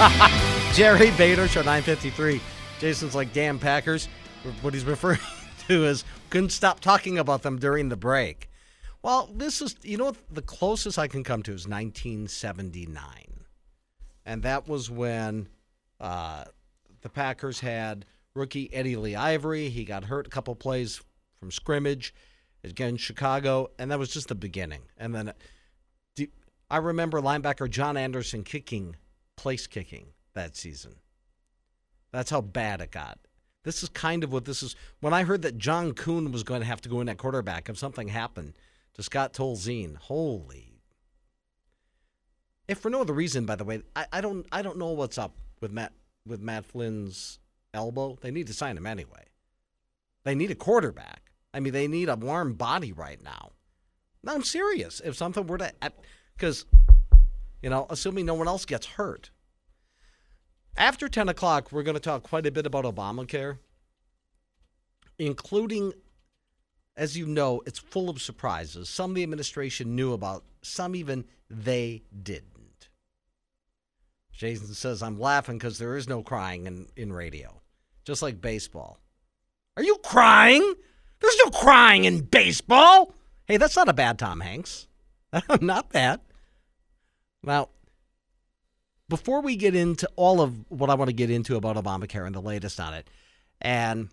Jerry Bader, show 953. Jason's like, damn Packers. What he's referring to is couldn't stop talking about them during the break. Well, this is, what the closest I can come to is 1979. And that was when the Packers had rookie Eddie Lee Ivory. He got hurt a couple plays from scrimmage against Chicago, and that was just the beginning. And then I remember linebacker John Anderson place kicking that season. That's how bad it got. This is kind of what this is. When I heard that John Kuhn was going to have to go in at quarterback if something happened to Scott Tolzien, holy. If for no other reason, by the way, I don't know what's up with Matt Flynn's elbow. They need to sign him anyway. They need a quarterback. I mean, they need a warm body right now. No, I'm serious. If something were to, because, assuming no one else gets hurt. After 10 o'clock, we're going to talk quite a bit about Obamacare, including, as you know, it's full of surprises. Some the administration knew about, some even they didn't. Jason says, I'm laughing because there is no crying in radio, just like baseball. Are you crying? There's no crying in baseball. Hey, that's not a bad Tom Hanks. Not bad. Now, before we get into all of what I want to get into about Obamacare and the latest on it, and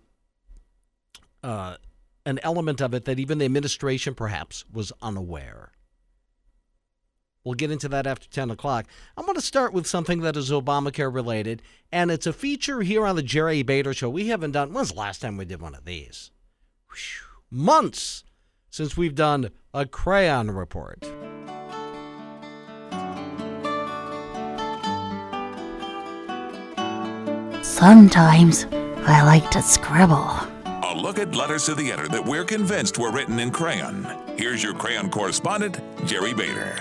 an element of it that even the administration perhaps was unaware. We'll get into that after 10 o'clock. I'm going to start with something that is Obamacare related, and it's a feature here on the Jerry Bader Show. We haven't done, when's the last time we did one of these? Months since we've done a crayon report. Sometimes I like to scribble. A look at letters to the editor that we're convinced were written in crayon. Here's your crayon correspondent, Jerry Bader.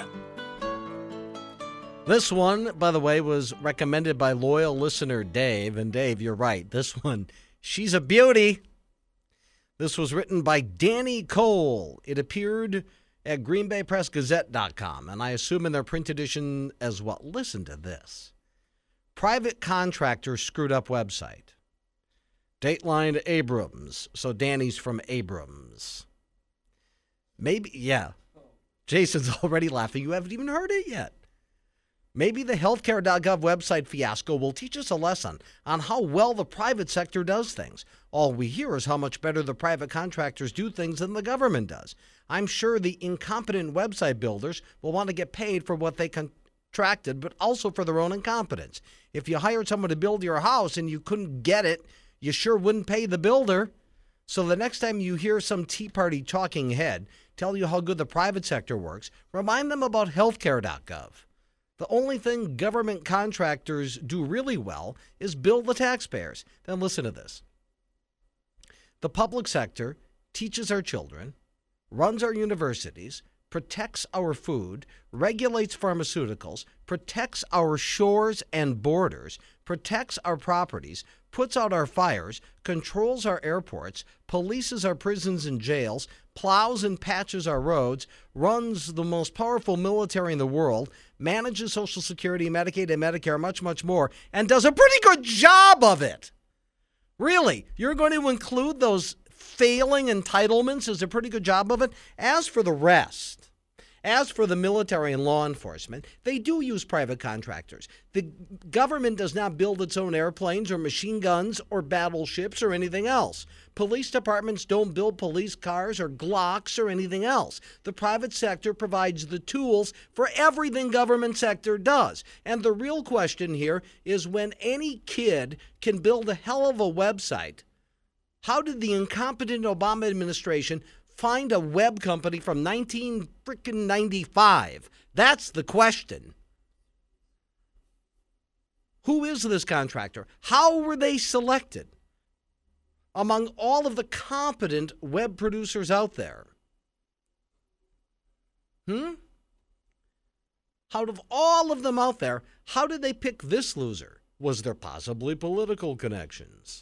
This one, by the way, was recommended by loyal listener Dave. And Dave, you're right. This one, she's a beauty. This was written by Danny Cole. It appeared at greenbaypressgazette.com, and I assume in their print edition as well. Listen to this. Private contractor screwed up website. Dateline Abrams. So Danny's from Abrams. Maybe, yeah. Jason's already laughing. You haven't even heard it yet. Maybe the healthcare.gov website fiasco will teach us a lesson on how well the private sector does things. All we hear is how much better the private contractors do things than the government does. I'm sure the incompetent website builders will want to get paid for what they contracted, but also for their own incompetence. If you hired someone to build your house and you couldn't get it, you sure wouldn't pay the builder. So the next time you hear some Tea Party talking head tell you how good the private sector works, remind them about healthcare.gov. The only thing government contractors do really well is bill the taxpayers. Then listen to this. The public sector teaches our children, runs our universities, protects our food, regulates pharmaceuticals, protects our shores and borders, protects our properties, puts out our fires, controls our airports, polices our prisons and jails, plows and patches our roads, runs the most powerful military in the world, manages Social Security, Medicaid, and Medicare, much, much more, and does a pretty good job of it. Really, you're going to include those failing entitlements as a pretty good job of it? As for the rest, as for the military and law enforcement, they do use private contractors. The government does not build its own airplanes or machine guns or battleships or anything else. Police departments don't build police cars or Glocks or anything else. The private sector provides the tools for everything government sector does. And the real question here is when any kid can build a hell of a website, how did the incompetent Obama administration find a web company from 1995? That's the question. Who is this contractor? How were they selected among all of the competent web producers out there? Out of all of them out there, how did they pick this loser? Was there possibly political connections?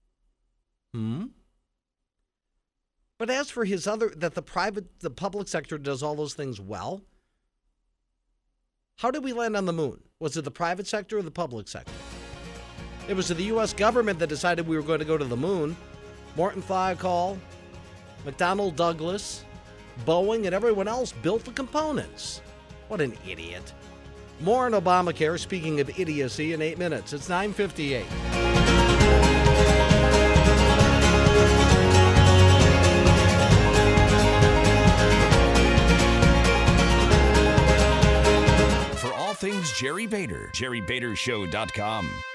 But as for his other, that the public sector does all those things well, How did we land on the moon? Was it the private sector or the public sector? It was the U.S. government that decided we were going to go to the moon. Morton Thiokol, McDonnell Douglas, Boeing, and everyone else built the components. What an idiot. More on Obamacare, speaking of idiocy, in 8 minutes. It's 9:58. For all things Jerry Bader, JerryBaderShow.com.